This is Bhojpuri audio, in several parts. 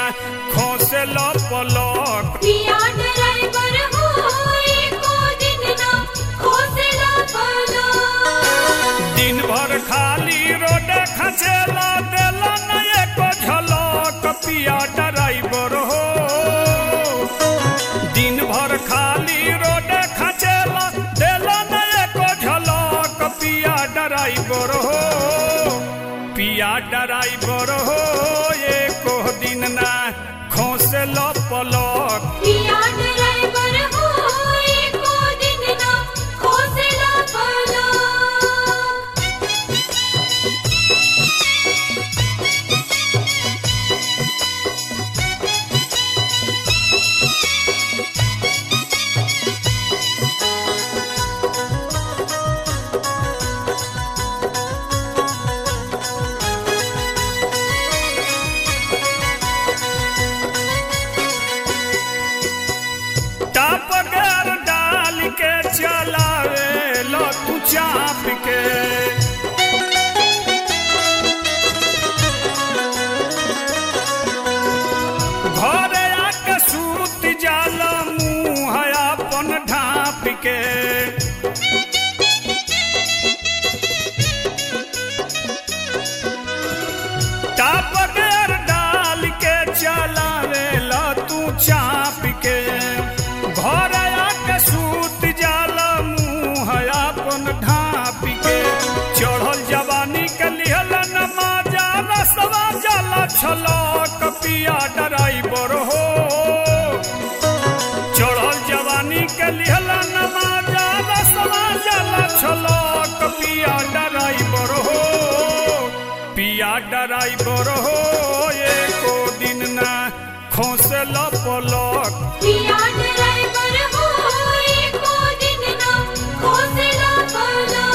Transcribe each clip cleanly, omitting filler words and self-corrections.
खोसे लो पलक पिया ड्राइवर हो एको दिन ना खोसे लो पलक दिन भर खाली रोड खचेला देला न एको झलक पिया ड्राइवर हो दिन भर खाली रोड खचेला देला न एको झलक पिया ड्राइवर हो पिया ड्राइवर हो एको दिन ना खोसे लो पलक पिया ड्राइवर हो एको दिन ना खोसे लो पलक टाप गर डाल के चलावे लो तू चाप के घरे आके सूत जाल मुँह अपन ढाप के टाप गर डाल के चलावे लो तू चाप के घर आके सूत जाल मुँह अपन ढाप के चढ़ल जवानी के लिहल नमाजा रसवा जाला छलक पिया ड्राइवर हो चढ़ल जवानी के लिहल नमाजा रसवा जाला छलक पिया ड्राइवर हो पिया ड्राइवर हो एको दिन ना खोसे लो पलक पिया ड्राइवर हो एको दिन ना खोसे लो पलक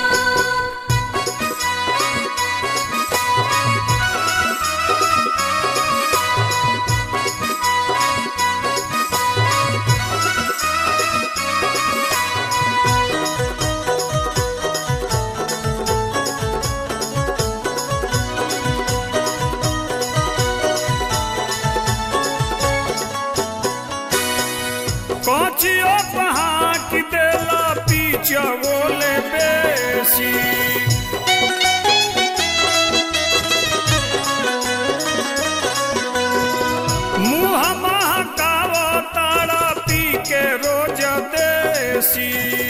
कोचियो पहाक देला पीछे बोले बेसी मुँह महकाव तारा पी के रोज देसी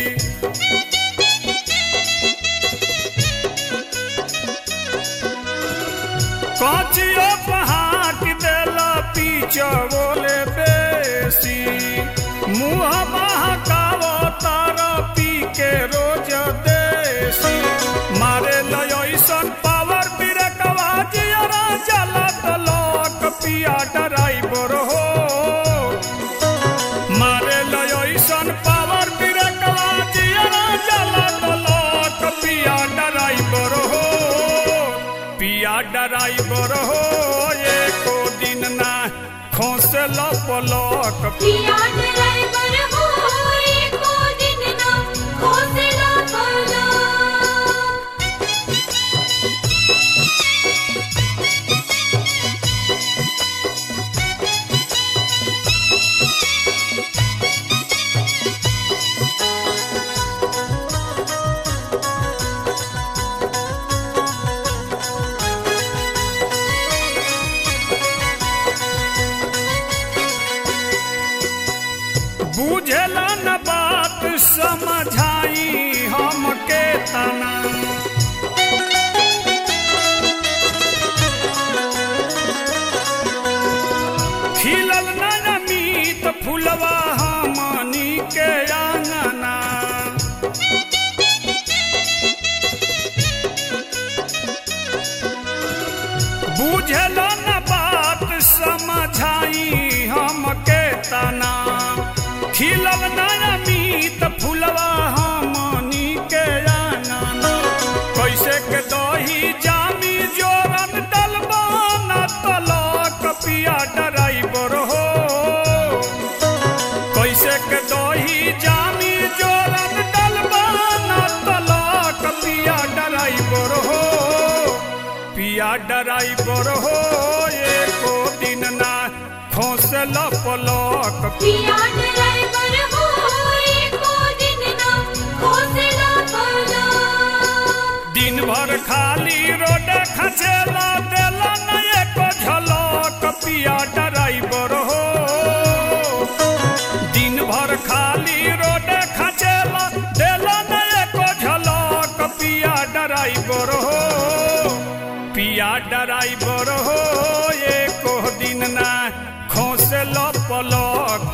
कोचियो पहाक देला पीछे बोले बेसी मुँह महकाव तारा पी के रोज देसी मारे लयसन पावर बिरकवा जियरा जला तलक पिया ड्राइवर हो मारे लयसन पावर बिरकवा जियरा जला तलक पिया ड्राइवर हो पिया ड्राइवर हो एको दिन ना खोसे लो पलक पिया ड्राइवर हो एको दिन ना खोसे लो पलक बुझेला न बात समझाई हमके तना खिलल न मीत फुलवा हमनी के आंगना बुझेला न बात समझाई हमके तना खिलल नया मीत फुलवा हमनी के आंगना कैसे के दही जामी जोरन डलबा न तलक पिया ड्राइवर हो कैसे के दही जामी जोरन डलबा न तलक पिया ड्राइवर हो पिया ड्राइवर हो एको दिन ना खोसल पलक। पिया ड्राइवर हो एको दिन ना खोसला पलक। दिन भर खाली रोड खचेला देला न एको झलक पिया ड्राइवर हो। दिन भर खाली रोड खचेला देला न एको झलक पिया ड्राइवर हो। पिया ड्राइवर हो एको दिन ना खोसल पलक।